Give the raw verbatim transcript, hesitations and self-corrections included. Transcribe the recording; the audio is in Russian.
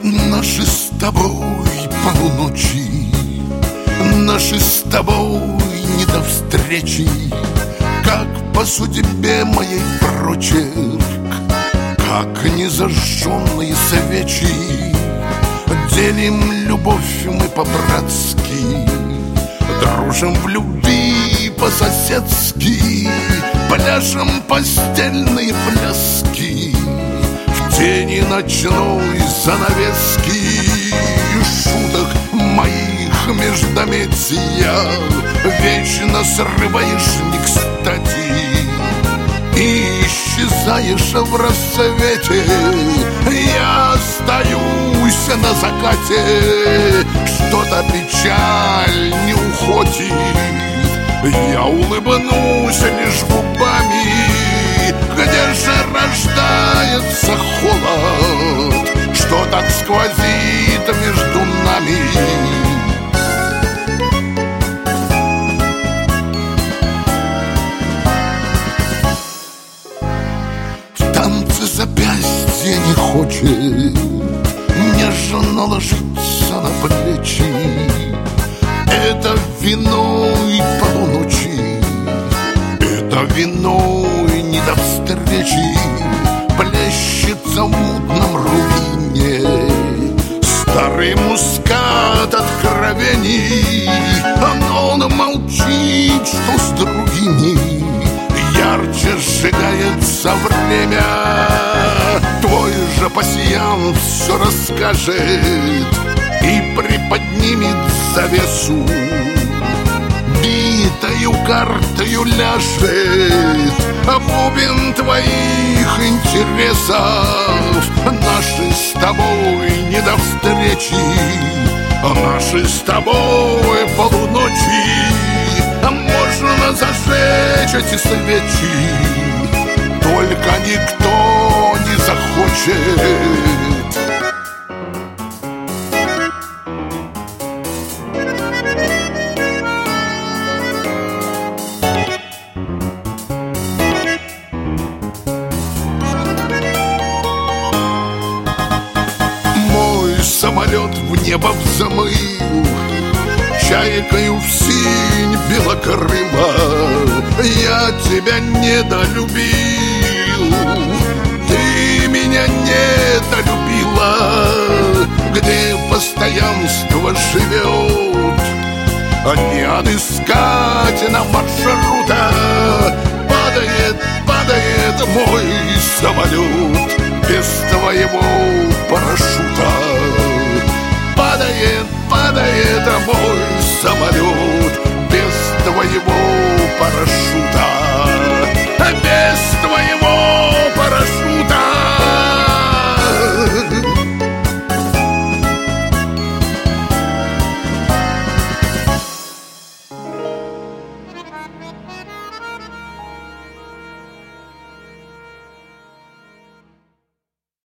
Наши с тобой полуночи, наши с тобой не до встречи, как по судьбе моей прочерк, как незажженные свечи. Делим любовь мы по-братски, дружим в любви по-соседски, пляшем постельные пляски в тени ночной занавески. Шуток моих междометия вечно срываешь не кстати и исчезаешь в рассвете. Я остаюсь на закате, что-то печаль не уходит. Я улыбнусь лишь губами, где же рождается холод, что так сквозит между нами. В танце запястье не хочет нежно ложиться на плечи. Это виной полуночи, это виной не до встречи. Плещется в мутном рубине старый мускат откровений. Но он молчит, что с другими ярче сжигается время. Твой же пассианс все расскажет и приподнимет завесу, битою картою ляжет бубен твоих интересов. Наши с тобой не до встречи, наши с тобой полуночи. Можно зажечь эти свечи, только никто не захочет. Самолет в небо взмыл, чайкою в синь белокрыла. Я тебя недолюбил, ты меня недолюбила. Где постоянство живет, не отыскать нам маршрута. Падает, падает мой самолет без твоего парашюта. Падает, падает мой самолет